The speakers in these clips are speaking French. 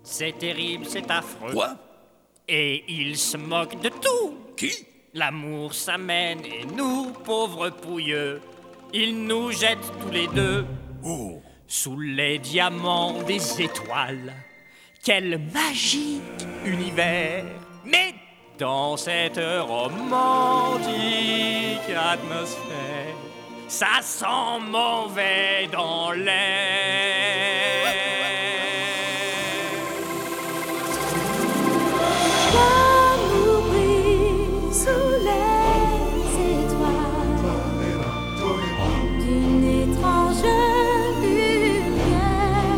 C'est terrible, c'est affreux. Quoi? Et il se moque de tout. Qui? L'amour s'amène et nous, pauvres pouilleux, il nous jette tous les deux Oh. sous les diamants des étoiles. Quel magique univers! Mais dans cette romantique atmosphère, ça sent mauvais dans l'air. L'amour brille sous les étoiles d'une étrange lumière.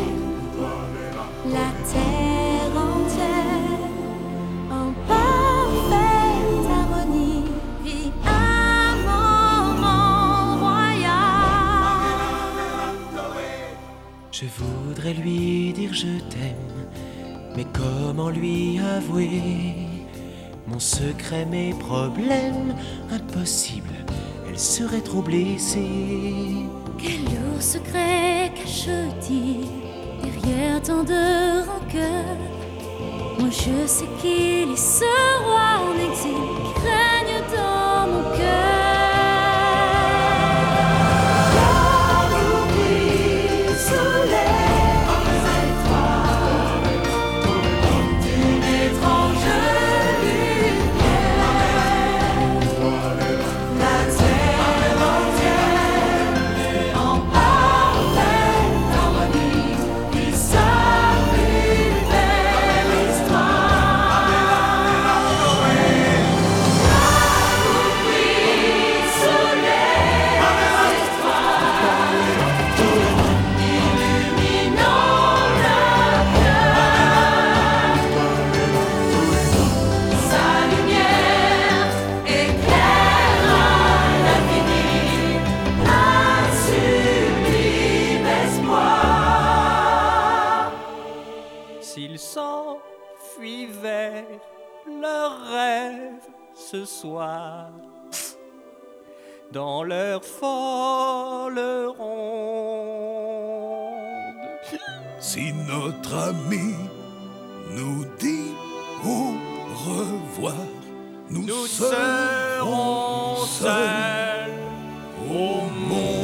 La terre entière en parfaite harmonie vit un moment royal. Je voudrais lui dire je t'aime, mais comment lui avouer mon secret, mes problèmes? Impossible, elle serait trop blessée. Quel lourd secret cache-t-il derrière tant de rancœur? Moi je sais qu'il est ce roi en exil qui règne dans mon cœur. L'amour brille sous les étoiles d'une étrange lumière. La terre entière en parfaite harmonie vit sa plus belle histoire. L'amour brille sous les étoiles, illuminant le cœur. Sa lumière éclaire à l'infini un sublime espoir. S'ils s'enfuient vers leurs rêves ce soir, dans leur folle ronde, Si notre ami nous dit au revoir, nous serons seuls au monde.